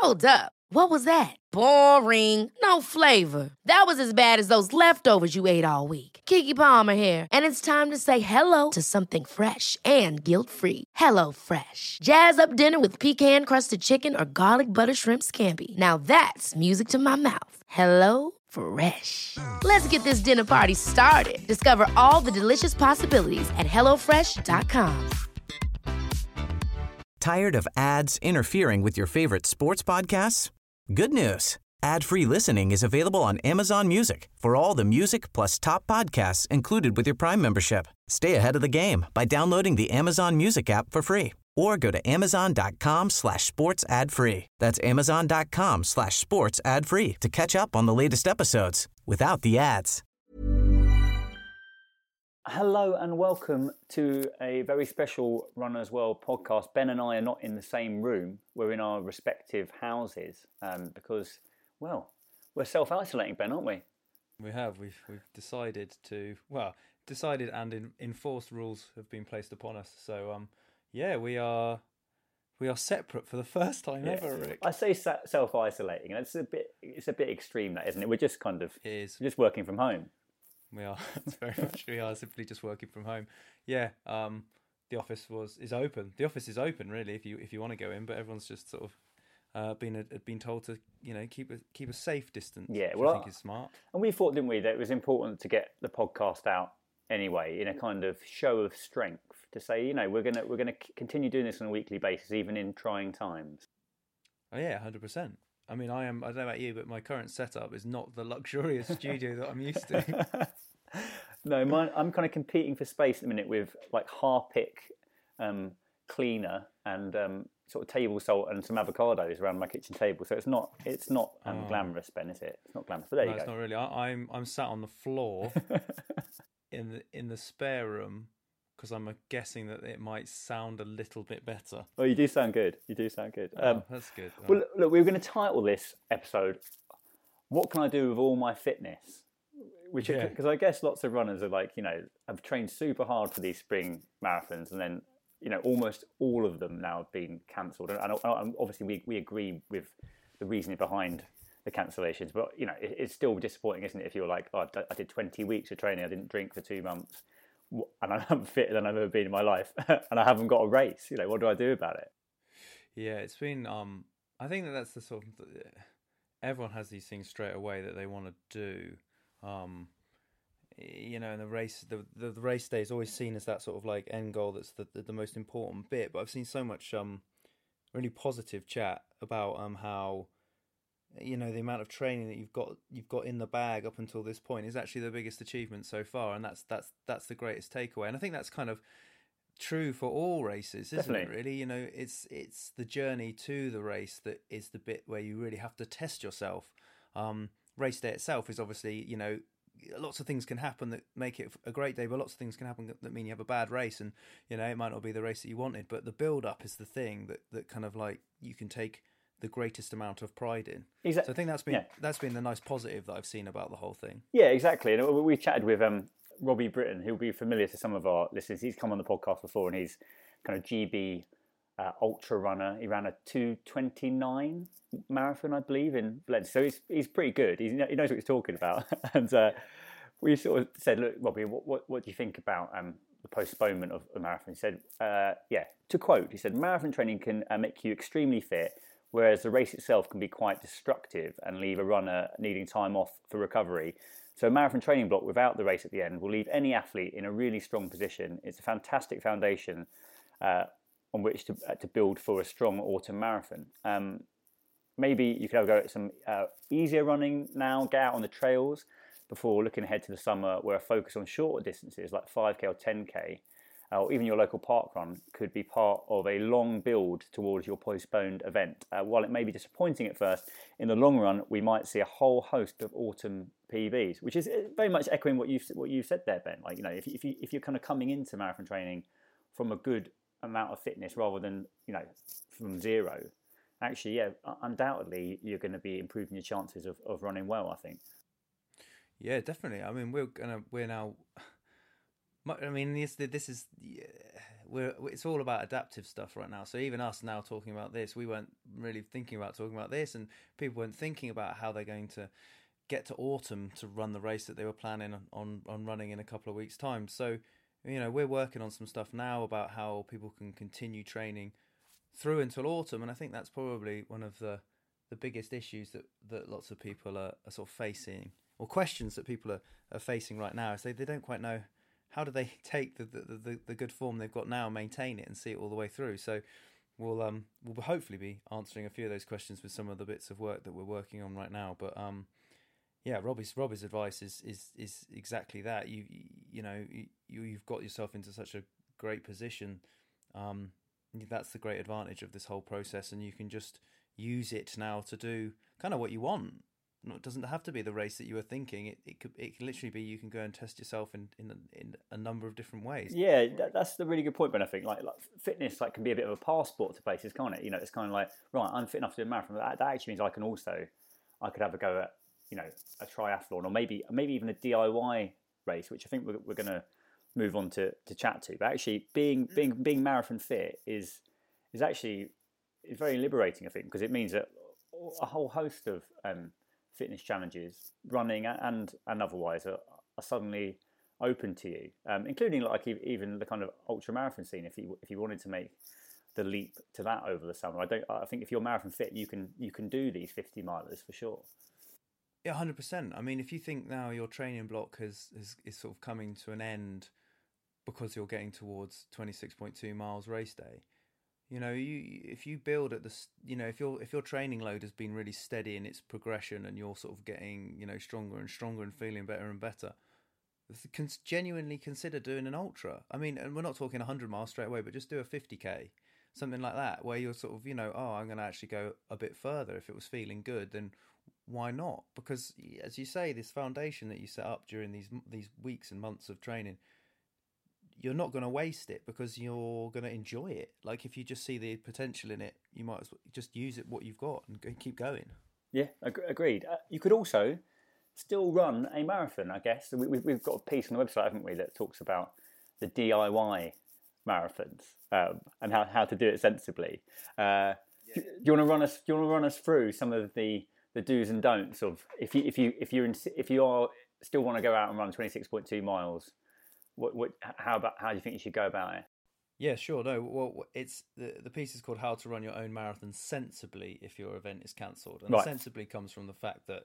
Hold up. What was that? Boring. No flavor. That was as bad as those leftovers you ate all week. Keke Palmer here, and it's time to say hello to something fresh and guilt-free. Hello Fresh. Jazz up dinner with pecan-crusted chicken or garlic butter shrimp scampi. Now that's music to my mouth. Hello Fresh. Let's get this dinner party started. Discover all the delicious possibilities at hellofresh.com. Tired of ads interfering with your favorite sports podcasts? Good news. Ad-free listening is available on Amazon Music for all the music plus top podcasts included with your Prime membership. Stay ahead of the game by downloading the Amazon Music app for free or go to amazon.com/sports ad free. That's amazon.com/sports ad free to catch up on the latest episodes without the ads. Hello and welcome to a very special Runners World podcast. Ben and I are not in the same room. We're in our respective houses because, well, we're self-isolating, Ben, aren't we? We have. We've decided to, and enforced rules have been placed upon us. So, we are separate for the first time ever, Rick. I say self-isolating, and it's a bit extreme, that, isn't it? We're just kind of just working from home. We are. It's very much. We are simply just working from home. Yeah. The office is open. The office is open, really, if you want to go in. But everyone's just sort of been told to keep a safe distance. Yeah, which I think is smart. And we thought, didn't we, that it was important to get the podcast out anyway, in a kind of show of strength, to say, we're gonna continue doing this on a weekly basis, even in trying times. Oh yeah, 100%. I mean, I don't know about you, but my current setup is not the luxurious studio that I'm used to. No, I'm kind of competing for space at the minute with like Harpic cleaner and sort of table salt and some avocados around my kitchen table. So it's not glamorous, Ben, is it? It's not glamorous. But there you go. It's not really. I'm sat on the floor in the spare room, because I'm guessing that it might sound a little bit better. Oh, you do sound good. That's good. Well, look, we were going to title this episode, "What Can I Do With All My Fitness?" Because I guess lots of runners are like, have trained super hard for these spring marathons, and then, almost all of them now have been cancelled. And obviously we agree with the reasoning behind the cancellations, but, it's still disappointing, isn't it? If you're like, I did 20 weeks of training, I didn't drink for 2 months, and I'm fitter than I've ever been in my life, and I haven't got a race. What do I do about it? Yeah, it's been. I think that's the sort of. Everyone has these things straight away that they want to do. And the race, the race day is always seen as that sort of like end goal. That's the most important bit. But I've seen so much really positive chat about how. The amount of training that you've got in the bag up until this point is actually the biggest achievement so far, and that's the greatest takeaway. And I think that's kind of true for all races, isn't it? Really, it's the journey to the race that is the bit where you really have to test yourself. Race day itself is obviously, lots of things can happen that make it a great day, but lots of things can happen that mean you have a bad race, and it might not be the race that you wanted. But the build up is the thing that kind of like you can take the greatest amount of pride in. Exactly. So I think that's been the nice positive that I've seen about the whole thing. Yeah, exactly. And we chatted with Robbie Britton, who'll be familiar to some of our listeners. He's come on the podcast before, and he's kind of GB ultra runner. He ran a 2:29 marathon, I believe, in Valencia. So he's pretty good. He knows what he's talking about. And we sort of said, look, Robbie, what do you think about the postponement of the marathon? He said, to quote, he said, "Marathon training can make you extremely fit, whereas the race itself can be quite destructive and leave a runner needing time off for recovery. So a marathon training block without the race at the end will leave any athlete in a really strong position. It's a fantastic foundation on which to build for a strong autumn marathon. Maybe you could have a go at some easier running now, get out on the trails before looking ahead to the summer, where a focus on shorter distances like 5K or 10K, or even your local park run, could be part of a long build towards your postponed event. While it may be disappointing at first, in the long run, we might see a whole host of autumn PBs, which is very much echoing what you said there, Ben. Like, if you're kind of coming into marathon training from a good amount of fitness rather than, from zero, actually, undoubtedly, you're going to be improving your chances of running well, I think. Yeah, definitely. I mean, we're now. I mean, this is it's all about adaptive stuff right now. So even us now talking about this, we weren't really thinking about talking about this, and people weren't thinking about how they're going to get to autumn to run the race that they were planning on running in a couple of weeks' time. So, we're working on some stuff now about how people can continue training through until autumn, and I think that's probably one of the biggest issues that lots of people are sort of facing, or questions that people are facing right now, is they don't quite know how do they take the good form they've got now and maintain it and see it all the way through. So we'll hopefully be answering a few of those questions with some of the bits of work that we're working on right now. But yeah, Robbie's advice is exactly that. You've got yourself into such a great position. That's the great advantage of this whole process, and you can just use it now to do kind of what you want. It doesn't have to be the race that you were thinking. It could literally be, you can go and test yourself in a number of different ways. Yeah, that's the really good point. But I think like fitness can be a bit of a passport to places, can't it? It's kind of like, right, I'm fit enough to do a marathon. That actually means I could have a go at a triathlon, or maybe even a DIY race, which I think we're going to move on to chat to. But actually, being marathon fit is actually very liberating, I think, because it means that a whole host of fitness challenges, running and otherwise, are suddenly open to you, including even the kind of ultra marathon scene. If you wanted to make the leap to that over the summer, I think if you're marathon fit, you can do these 50 milers for sure. Yeah, 100%. I mean, if you think now your training block is sort of coming to an end because you're getting towards 26.2 miles race day, if you build at this, if your training load has been really steady in its progression, and you're sort of getting, stronger and stronger and feeling better and better, genuinely consider doing an ultra. I mean, and we're not talking 100 miles straight away, but just do a 50k, something like that, where you're sort of, I'm going to actually go a bit further. If it was feeling good, then why not? Because, as you say, this foundation that you set up during these weeks and months of training, you're not going to waste it, because you're going to enjoy it. Like, if you just see the potential in it, you might as well just use it, what you've got, and keep going. Yeah, agreed. You could also still run a marathon, I guess. We've got a piece on the website, haven't we, that talks about the DIY marathons and how to do it sensibly. Do you want to run us through some of the do's and don'ts of if you are still want to go out and run 26.2 miles? How do you think you should go about it? Yeah, sure. No, well, it's the piece is called "How to Run Your Own Marathon Sensibly If Your Event Is Cancelled," and sensibly comes from the fact that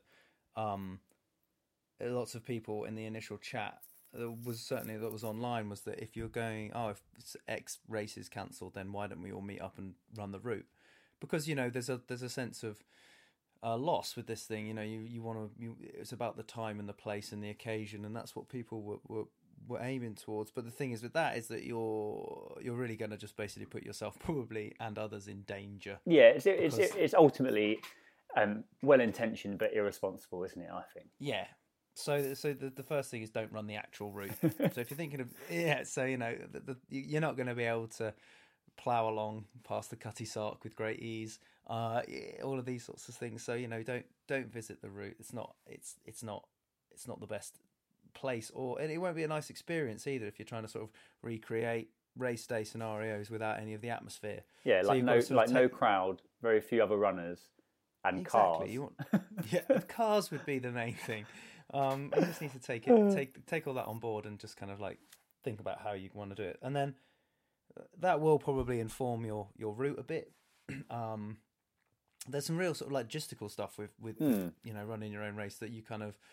lots of people in the initial chat that was online was that if you're going, if X race is cancelled, then why don't we all meet up and run the route? Because there's a sense of loss with this thing. You want to. It's about the time and the place and the occasion, and that's what people were aiming towards. But the thing is with that is that you're really going to just basically put yourself probably and others in danger. Yeah, it's ultimately well intentioned but irresponsible, isn't it? I think. Yeah. So the first thing is, don't run the actual route. So if you're thinking of you're not going to be able to plough along past the Cutty Sark with great ease. All of these sorts of things. So don't visit the route. It's not the best place, and it won't be a nice experience either if you're trying to sort of recreate race day scenarios without any of the atmosphere. Yeah, so no crowd, very few other runners, and exactly. Cars. Cars would be the main thing. You just need to take all that on board and just kind of like think about how you want to do it, and then that will probably inform your route a bit. There's some real sort of like logistical stuff with running your own race that you kind of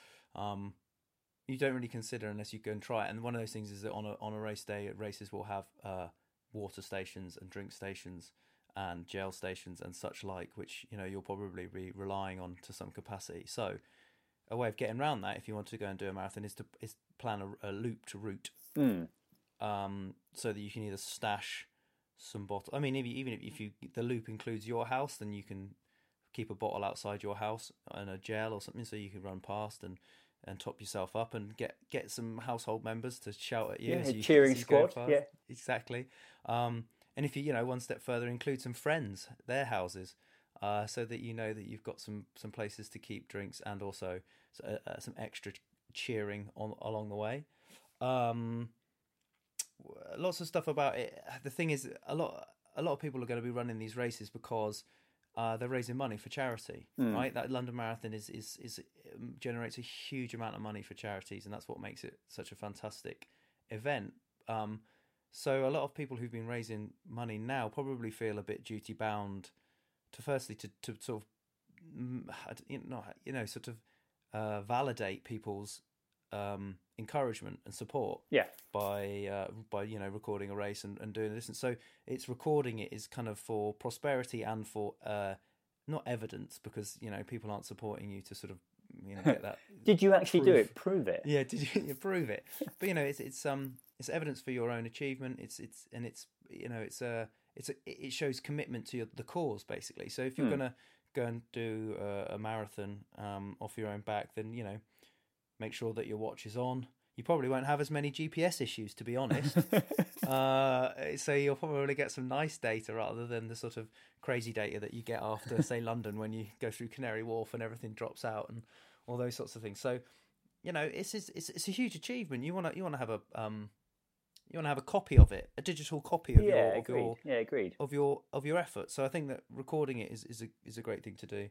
you don't really consider unless you go and try it. And one of those things is that on a race day, races will have water stations and drink stations and gel stations and such like, which you'll probably be relying on to some capacity. So a way of getting around that, if you want to go and do a marathon, is plan a loop to route, so that you can either stash some bottle. I mean, even if the loop includes your house, then you can keep a bottle outside your house and a gel or something, so you can run past and top yourself up and get some household members to shout at you. Yeah, a cheering squad. Yeah, exactly. And if you one step further, include some friends, their houses, so that that you've got some places to keep drinks and also some extra cheering along the way. lots of stuff about it. The thing is, a lot of people are going to be running these races because they're raising money for charity, right? That London Marathon is generates a huge amount of money for charities, and that's what makes it such a fantastic event. So a lot of people who've been raising money now probably feel a bit duty bound to firstly to sort of sort of validate people's encouragement and support by recording a race and doing this. And so it's recording it is kind of for prosperity and for not evidence, because people aren't supporting you to sort of get that. Did you actually do it? Prove it. Yeah, did you prove it? But it's evidence for your own achievement. It shows commitment to the cause, basically. So if you're gonna go and do a marathon off your own back, then make sure that your watch is on. You probably won't have as many GPS issues, to be honest. So you'll probably get some nice data rather than the sort of crazy data that you get after, say, London, when you go through Canary Wharf and everything drops out and all those sorts of things. So, it's a huge achievement. You want to have a copy of it, a digital copy of agreed. of your effort. So I think that recording it is a great thing to do.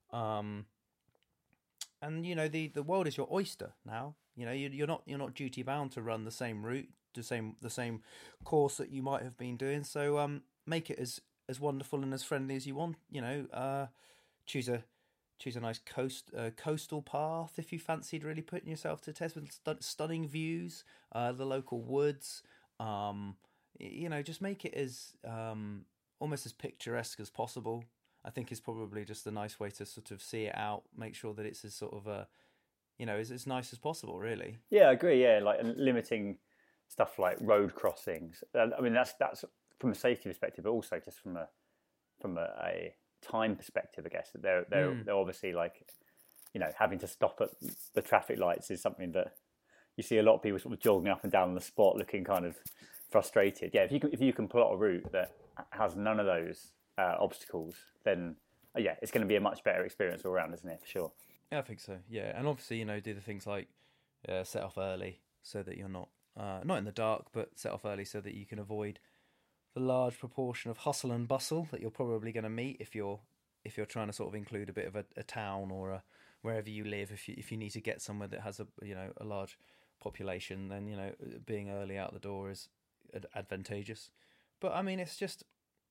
And the world is your oyster now. You're not duty bound to run the same route, the same course that you might have been doing. So make it as wonderful and as friendly as you want. Choose a nice coastal path if you fancied really putting yourself to test with stunning views, the local woods. Just make it as almost as picturesque as possible. I think is probably just a nice way to sort of see it out. Make sure that it's as sort of as nice as possible, really. Yeah, I agree. Yeah, like limiting stuff like road crossings. I mean, that's from a safety perspective, but also just from a time perspective, I guess. They're obviously like, having to stop at the traffic lights is something that you see a lot of people sort of jogging up and down on the spot, looking kind of frustrated. Yeah, if you can plot a route that has none of those obstacles, then it's going to be a much better experience all around, isn't it? For sure. Yeah, I think so. Yeah, and obviously, do the things like set off early so that you're not in the dark, but set off early so that you can avoid the large proportion of hustle and bustle that you're probably going to meet if you're trying to sort of include a bit of a town or wherever you live. If you need to get somewhere that has a large population, then being early out the door is advantageous. But I mean, it's just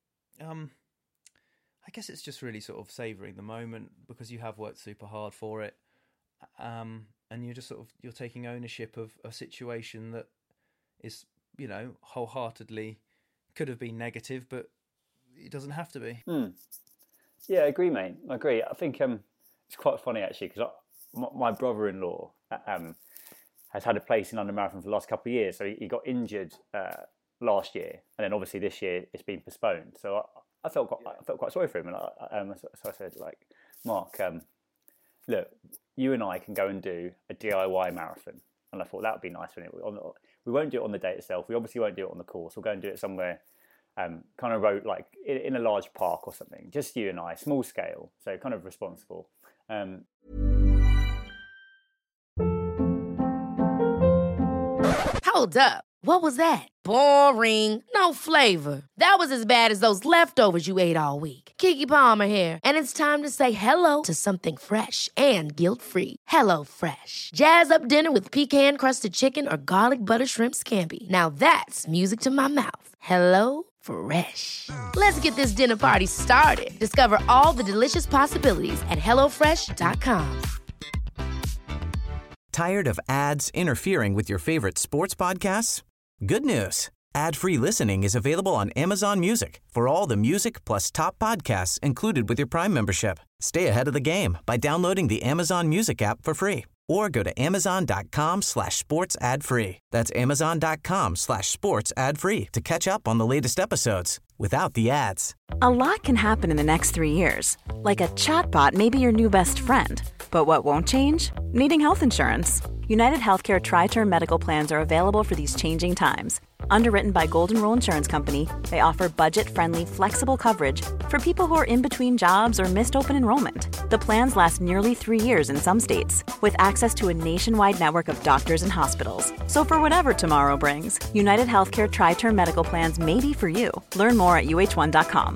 I guess it's just really sort of savouring the moment because you have worked super hard for it, and you're just you're taking ownership of a situation that is wholeheartedly could have been negative, but it doesn't have to be. Yeah, I agree, mate. I agree. I think it's quite funny actually because my brother-in-law has had a place in London Marathon for the last couple of years. So he got injured last year, and then obviously this year it's been postponed. So I felt quite sorry for him, and so I said, like, Mark, look, you and I can go and do a DIY marathon, and I thought that would be nice. We won't do it on the day itself. We obviously won't do it on the course. We'll go and do it somewhere, kind of road, like in a large park or something. Just you and I, small scale, so kind of responsible. Hold up. What was that? Boring. No flavor. That was as bad as those leftovers you ate all week. Keke Palmer here, and it's time to say hello to something fresh and guilt-free. HelloFresh. Jazz up dinner with pecan-crusted chicken or garlic butter shrimp scampi. Now that's music to my mouth. HelloFresh. Let's get this dinner party started. Discover all the delicious possibilities at HelloFresh.com. Tired of ads interfering with your favorite sports podcasts? Good news. Ad-free listening is available on Amazon Music for all the music plus top podcasts included with your Prime membership. Stay ahead of the game by downloading the Amazon Music app for free or go to amazon.com/sports ad free. That's amazon.com/sports ad free to catch up on the latest episodes without the ads. A lot can happen in the next 3 years. Like a chatbot may be your new best friend. But what won't change? Needing health insurance. United Healthcare Tri-Term Medical Plans are available for these changing times. Underwritten by Golden Rule Insurance Company, they offer budget-friendly, flexible coverage for people who are in between jobs or missed open enrollment. The plans last nearly 3 years in some states, with access to a nationwide network of doctors and hospitals. So for whatever tomorrow brings, United Healthcare Tri-Term Medical Plans may be for you. Learn more at uh1.com.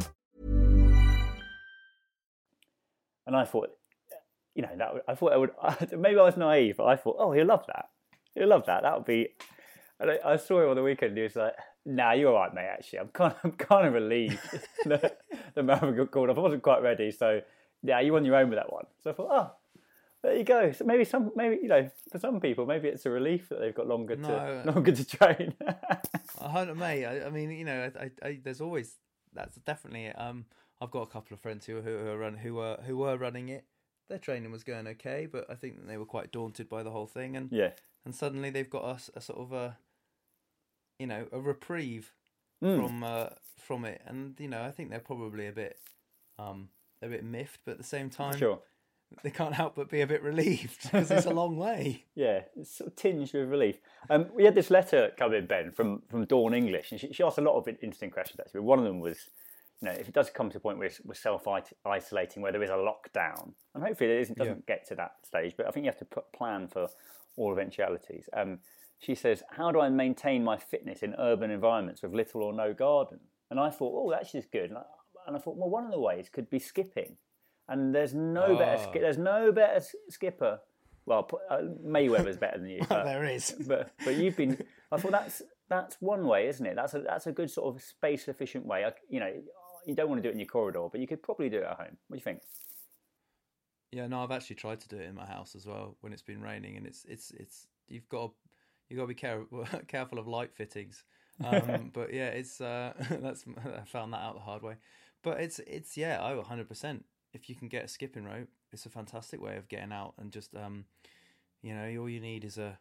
And I thought, I thought I would. Maybe I was naive, but I thought, oh, he'll love that. He'll love that. That would be. And I saw him on the weekend. And he was like, "Nah, you're all right, mate. Actually, I'm kind of relieved the marathon got called off. I wasn't quite ready, so yeah, you on your own with that one." So I thought, oh, there you go. So maybe for some people, maybe it's a relief that they've got longer to train. Mate, I mean, I there's always that's definitely. I've got a couple of friends who were running it. Their training was going okay, but I think that they were quite daunted by the whole thing, and suddenly they've got a sort of a reprieve from it, and I think they're probably a bit miffed, but at the same time, they can't help but be a bit relieved because it's a long way. Yeah, it's sort of tinged with relief. We had this letter come in, Ben, from Dawn English, and she asked a lot of interesting questions actually. One of them was, if it does come to a point where we're self-isolating, where there is a lockdown, and hopefully it doesn't get to that stage, but I think you have to plan for all eventualities. She says, how do I maintain my fitness in urban environments with little or no garden? And I thought, oh, that's just good. And I thought, well, one of the ways could be skipping. And there's no better skipper. Well, Mayweather's better than you. But, there is. But you've been. I thought that's one way, isn't it? That's a good sort of space efficient way. You don't want to do it in your corridor, but you could probably do it at home. What do you think? Yeah, no, I've actually tried to do it in my house as well when it's been raining, and it's you've got to be careful of light fittings. But yeah, it's I found that out the hard way. But it's 100%. If you can get a skipping rope, it's a fantastic way of getting out, and just all you need is a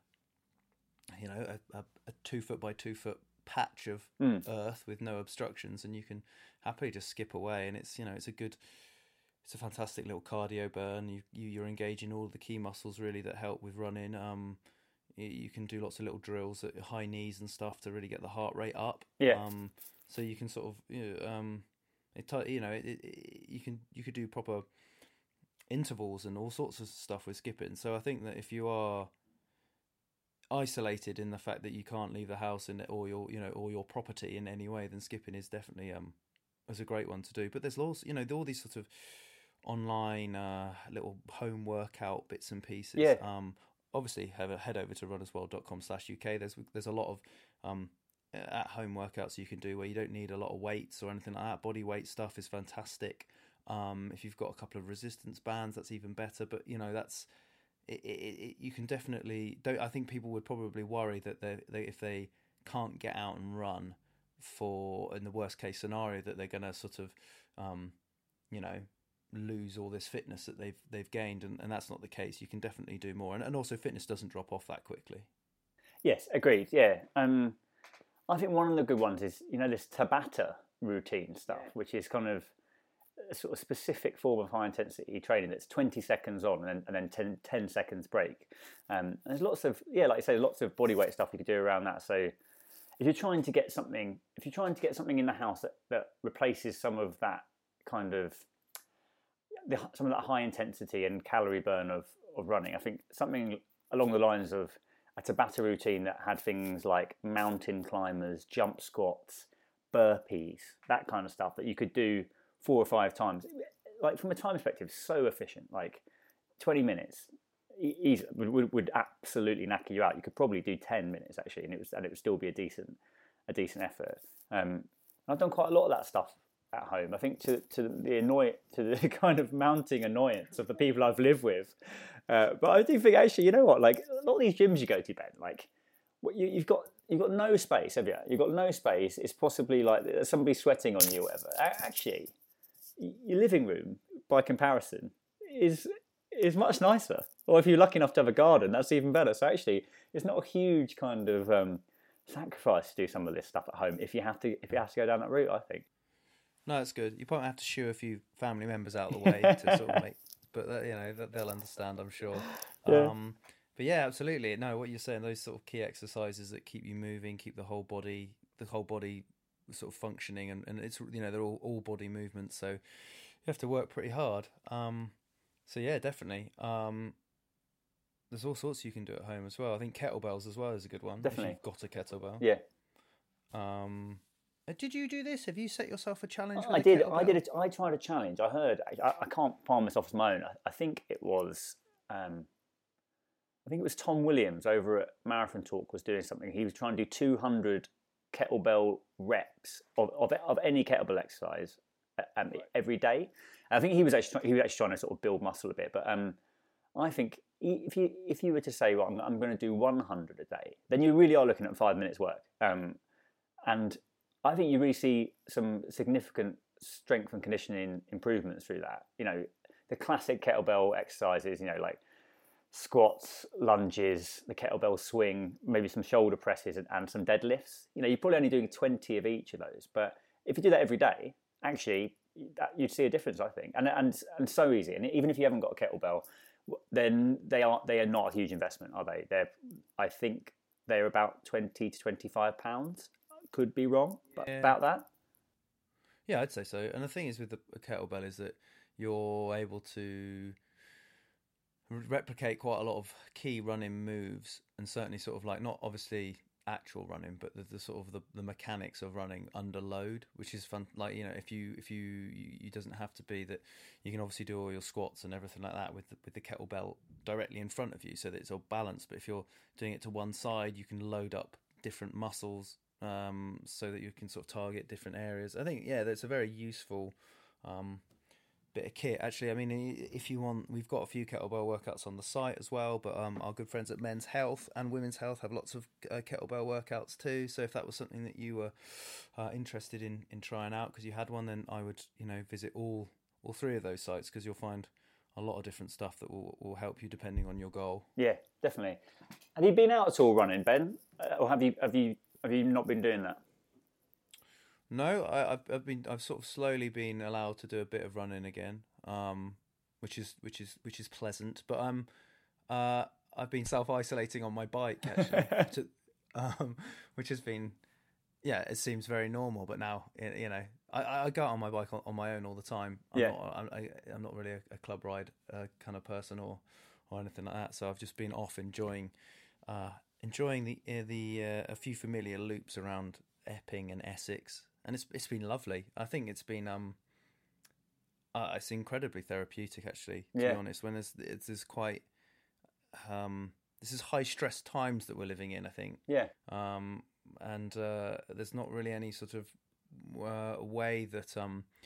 2 foot by 2 foot patch of earth with no obstructions, and you can happily just skip away, and it's a fantastic little cardio burn. You're engaging all the key muscles really that help with running. You can do lots of little drills at high knees and stuff to really get the heart rate up. Yeah. So you can sort of you could do proper intervals and all sorts of stuff with skipping. So I think that if you are isolated in the fact that you can't leave the house or your property in any way, then skipping is definitely is a great one to do. But there's also all these sort of online little home workout bits and pieces. Yeah. Obviously, head over to runnersworld.com/UK. There's a lot of at-home workouts you can do where you don't need a lot of weights or anything like that. Body weight stuff is fantastic. If you've got a couple of resistance bands, that's even better. But that's it. You can definitely. I think people would probably worry that if they can't get out and run in the worst case scenario, that they're going to sort of lose all this fitness that they've gained, and that's not the case. You can definitely do more, and also fitness doesn't drop off that quickly. Yes, agreed. Yeah, I think one of the good ones is this Tabata routine stuff, which is kind of a sort of specific form of high intensity training that's 20 seconds on and then 10 seconds break. And there's lots of like you say, lots of body weight stuff you could do around that. So if you're trying to get something in the house that replaces some of that kind of some of that high intensity and calorie burn of running, I think something along the lines of a Tabata routine that had things like mountain climbers, jump squats, burpees, that kind of stuff that you could do 4 or 5 times. Like from a time perspective, so efficient. Like 20 minutes would absolutely knacker you out. You could probably do 10 minutes actually, and it would still be a decent effort. I've done quite a lot of that stuff at home. I think to the kind of mounting annoyance of the people I've lived with. But I do think actually, like a lot of these gyms you go to, Ben, like you've got no space, have you? You've got no space. It's possibly like somebody sweating on you or whatever. Actually, your living room, by comparison, is much nicer. Or if you're lucky enough to have a garden, that's even better. So actually, it's not a huge kind of sacrifice to do some of this stuff at home if you have to go down that route, I think. No, it's good. You probably have to shoo a few family members out of the way to sort of make, but they'll understand, I'm sure. Yeah. But yeah, absolutely. No, what you're saying, those sort of key exercises that keep you moving, keep the whole body the whole body sort of functioning, and it's, you know, they're all body movements, so you have to work pretty hard. So yeah, definitely. There's all sorts you can do at home as well. I think kettlebells as well is a good one. Definitely. If you've got a kettlebell. Yeah. Did you do this? Have you set yourself a challenge? I did. I tried a challenge. I heard. I can't palm this off as my own. I think it was. I think it was Tom Williams over at Marathon Talk was doing something. He was trying to do 200 kettlebell reps of any kettlebell exercise every day. I think he was actually trying to sort of build muscle a bit. But I think if you were to say, well, I'm going to do 100 a day, then you really are looking at 5 minutes work. And I think you really see some significant strength and conditioning improvements through that. You know, the classic kettlebell exercises, you know, like squats, lunges, the kettlebell swing, maybe some shoulder presses and some deadlifts. You know, you're probably only doing 20 of each of those. But if you do that every day, actually, you'd see a difference, I think. And so easy. And even if you haven't got a kettlebell, then they are not a huge investment, are they? I think they're about 20 to 25 pounds. Could be wrong, but about that. Yeah, I'd say so. And the thing is with a kettlebell is that you're able to replicate quite a lot of key running moves, and certainly sort of like, not obviously actual running, but the sort of the mechanics of running under load, which is fun. Like, you know, if you doesn't have to be that, you can obviously do all your squats and everything like that with the kettlebell directly in front of you, so that it's all balanced. But if you're doing it to one side, you can load up different muscles, so that you can sort of target different areas. I think, yeah, that's a very useful bit of kit. Actually, I mean, if you want, we've got a few kettlebell workouts on the site as well, but our good friends at Men's Health and Women's Health have lots of kettlebell workouts too. So if that was something that you were interested in trying out because you had one, then I would, you know, visit all three of those sites, because you'll find a lot of different stuff that will help you depending on your goal. Yeah, definitely. Have you been out at all running, Ben, or have you not been doing that? No, I've sort of slowly been allowed to do a bit of running again, which is pleasant. But I've been self-isolating on my bike actually, which has been, yeah, it seems very normal. But now, you know, I go out on my bike on my own all the time. I'm not really a club ride kind of person or anything like that. So I've just been off enjoying a few familiar loops around Epping and Essex, and it's been lovely. I think it's been it's incredibly therapeutic, actually, to be honest. When there's quite this is high stress times that we're living in, I think. Yeah. And there's not really any sort of way that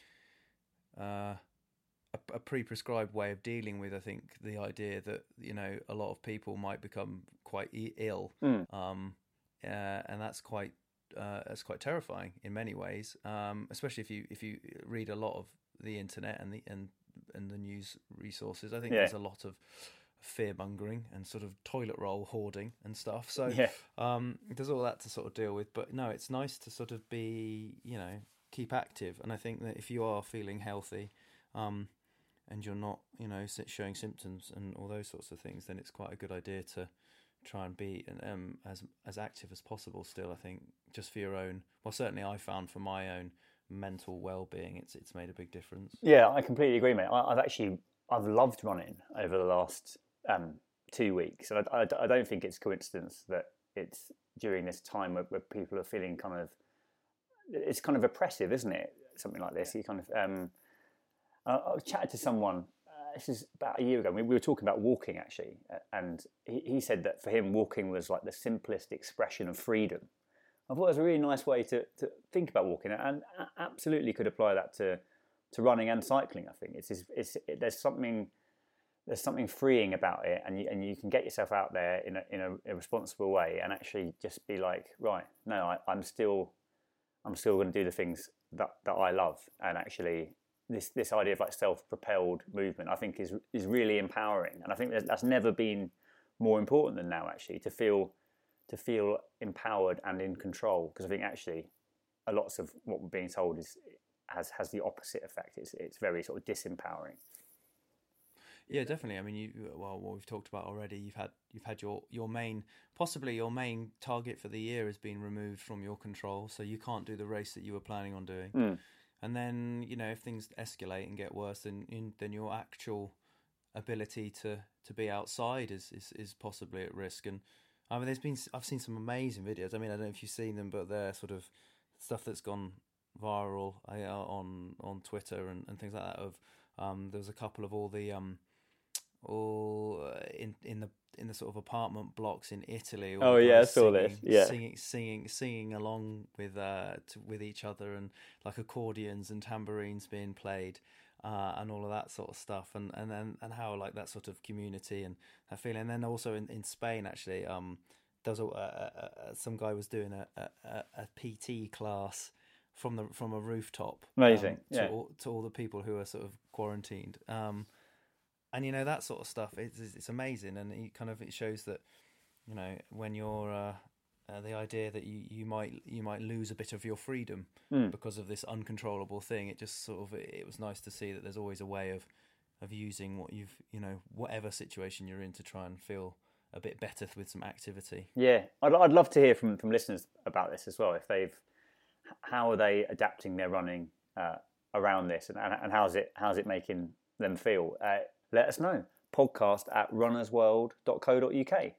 a pre-prescribed way of dealing with, I think, the idea that, you know, a lot of people might become quite ill, and that's quite terrifying in many ways, especially if you read a lot of the internet and the news resources. I think there's a lot of fear mongering and sort of toilet roll hoarding and stuff. So there's all that to sort of deal with. But no, it's nice to sort of be, you know, keep active. And I think that if you are feeling healthy, and you're not, you know, showing symptoms and all those sorts of things, then it's quite a good idea to try and be as active as possible still, I think, just for your own, well, certainly I found for my own mental well-being, it's made a big difference. Yeah, I completely agree, mate. I've loved running over the last 2 weeks, and I don't think it's coincidence that it's during this time where people are feeling it's kind of oppressive, isn't it? Something like this. You kind of I chatted to someone, this is about a year ago, we were talking about walking actually, and he said that for him walking was like the simplest expression of freedom. I thought it was a really nice way to think about walking, and absolutely could apply that to running and cycling. I think there's something freeing about it, and you can get yourself out there in a responsible way, and actually just be like, right, no, I'm still going to do the things that I love, and actually this idea of like self-propelled movement, I think is really empowering, and I think that's never been more important than now, actually, to feel empowered and in control, because I think actually a lot of what we're being told has the opposite effect. It's very sort of disempowering. Yeah, definitely. I mean, what we've talked about already, you've had your main, possibly your main target for the year has been removed from your control, so you can't do the race that you were planning on doing. And then, if things escalate and get worse, then your actual ability to be outside is possibly at risk. And I mean, I've seen some amazing videos. I mean, I don't know if you've seen them, but they're sort of stuff that's gone viral on Twitter and things like that. There was a couple of all the in the sort of apartment blocks in Italy. Oh yeah, I saw this. Yeah, singing along with each other, and like accordions and tambourines being played, and all of that sort of stuff, and how like that sort of community and that feeling. And then also in Spain, actually, there was some guy was doing a PT class from a rooftop. Amazing. To all the people who are sort of quarantined. And that sort of stuff, it's amazing, and it shows that when you're the idea that you might lose a bit of your freedom because of this uncontrollable thing. It just it was nice to see that there's always a way of using what you've whatever situation you're in to try and feel a bit better with some activity. Yeah, I'd love to hear from listeners about this as well. If how are they adapting their running around this, and how's it making them feel? Let us know. podcast@runnersworld.co.uk.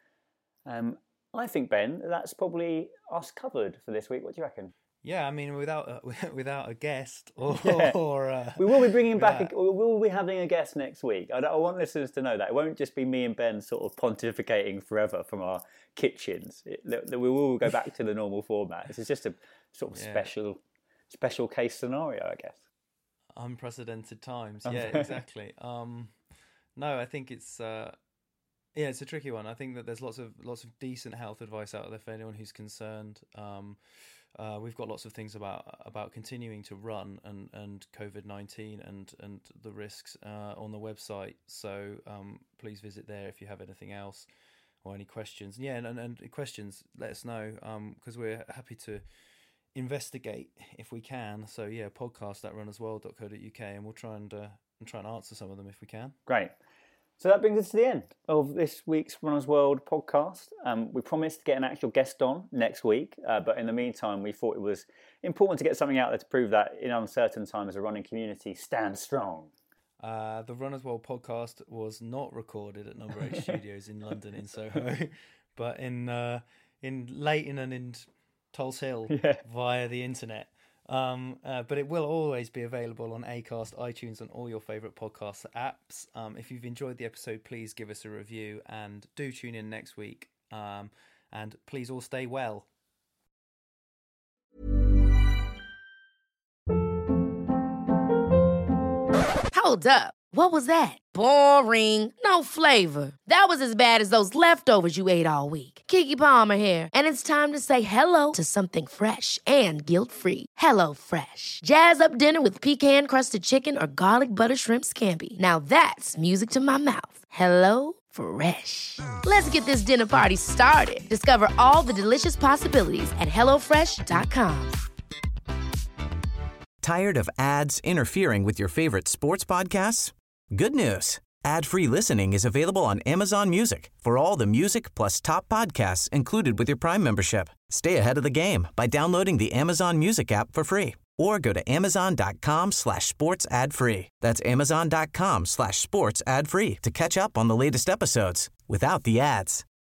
I think, Ben, that's probably us covered for this week. What do you reckon? Yeah, I mean, without a guest we will be bringing back. We will be having a guest next week. I want listeners to know that it won't just be me and Ben sort of pontificating forever from our kitchens. We will go back to the normal format. This is just a sort of special case scenario, I guess. Unprecedented times. Yeah, exactly. No, I think it's it's a tricky one. I think that there's lots of decent health advice out there for anyone who's concerned. We've got lots of things about continuing to run and COVID-19 and the risks on the website. So please visit there if you have anything else or any questions. Yeah, and questions, let us know, because we're happy to investigate if we can. So yeah, podcast@runnersworld.co.uk, and we'll try and answer some of them if we can. Great. So that brings us to the end of this week's Runners World podcast. We promised to get an actual guest on next week, but in the meantime, we thought it was important to get something out there to prove that in uncertain times, a running community stands strong. The Runners World podcast was not recorded at Number 8 Studios in London, in Soho, but in Leighton and in Tulse Hill via the internet. But it will always be available on Acast, iTunes, and all your favourite podcast apps. If you've enjoyed the episode, please give us a review and do tune in next week. And please all stay well. Hold up. What was that? Boring. No flavor. That was as bad as those leftovers you ate all week. Keke Palmer here, and it's time to say hello to something fresh and guilt-free. HelloFresh. Jazz up dinner with pecan-crusted chicken or garlic butter shrimp scampi. Now that's music to my mouth. HelloFresh. Let's get this dinner party started. Discover all the delicious possibilities at HelloFresh.com. Tired of ads interfering with your favorite sports podcasts? Good news. Ad-free listening is available on Amazon Music for all the music plus top podcasts included with your Prime membership. Stay ahead of the game by downloading the Amazon Music app for free or go to amazon.com/sports ad free. That's amazon.com/sports ad free to catch up on the latest episodes without the ads.